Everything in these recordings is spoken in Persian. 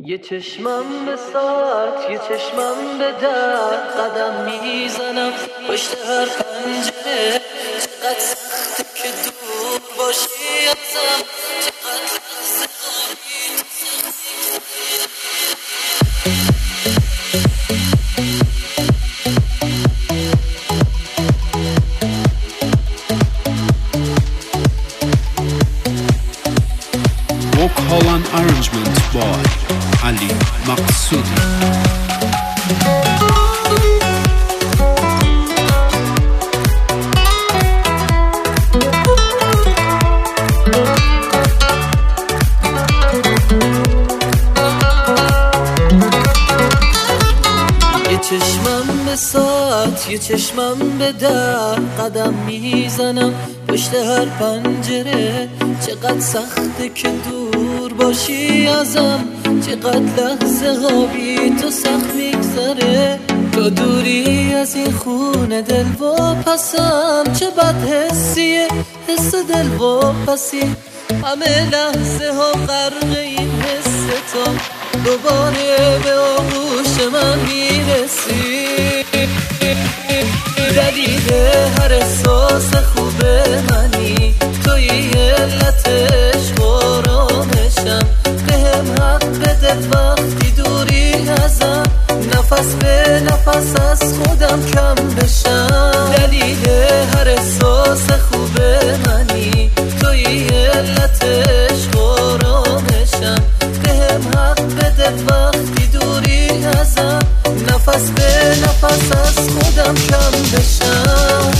یه چشمم به ساعت، یه چشمم به در، قدم میزنم پشت هر پنجره. چقدر سخته که دور باشی ازم، چقدر لحظه هایی تو Vocal and arrangement by Ali Maqsoudi. یه چشمم به ساعت، یه چشمم به در، قدم میزنم پشت هر پنجره. چقدر سخته که دور باشی ازم، چقدر لحظه ها بی تو سخت میگذره. تو دوری از این خونه دل و پسم، چه بد حسیه حس دل و پسی. همه لحظه ها غرق این حس تو، دوباره به آغوش من میرسی. دلیل هر احساس خوب منی، توی علت عشق و آرامشم. بهم حق بده وقتی دوری ازم، نفس به نفس از خودم کم بشم. دلیل هر احساس خوب منی، توی علت عشق و آرامشم. بهم حق بده وقتی دوری ازم، نفس به نفس از خودم کم بشم.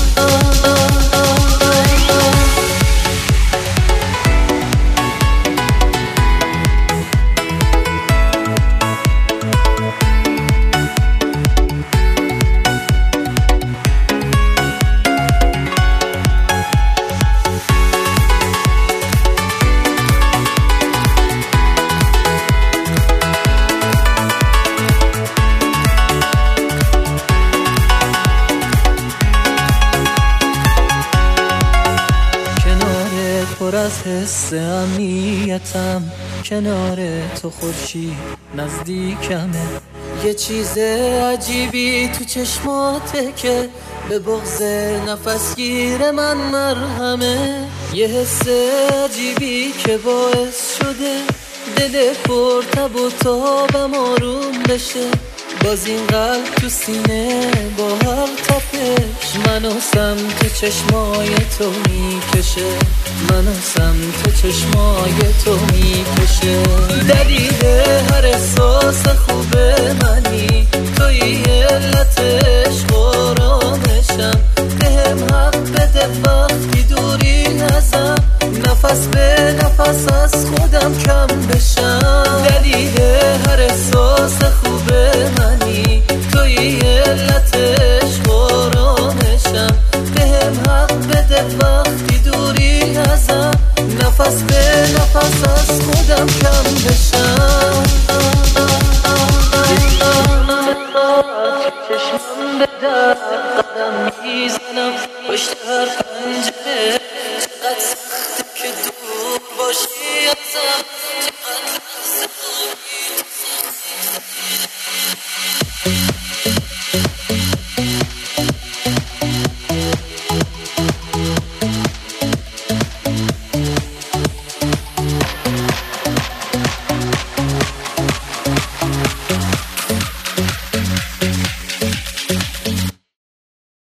پر از حس امنیتم، کنار تو خورشید نزدیکمه. یه چیز عجیبی تو چشماته که به بغض نفس گیر من مرهمه. یه حس عجیبی که باعث شده دل پر تب و تابم آروم بشه. باز این قلب تو سینه با هر تپش، منو سمت چشمای تو میکشه، منو سمت چشمای تو میکشه. دلیل هر احساس خوب منی، توی علت عشق و آرامشم. بهم حق بده وقتی دوری ازم، نفس به نفس از خودم کم بشم. دلیل هر احساس خوب منی، توی علت عشق و آرامشم. بهم حق بده وقتی دوری ازم، نفس به نفس از خودم کم بشم. چشمم به در، قدم میزنم پشت هر پنجره. چقدر سخته که دور باشی ازم، چقدر لحظه هایی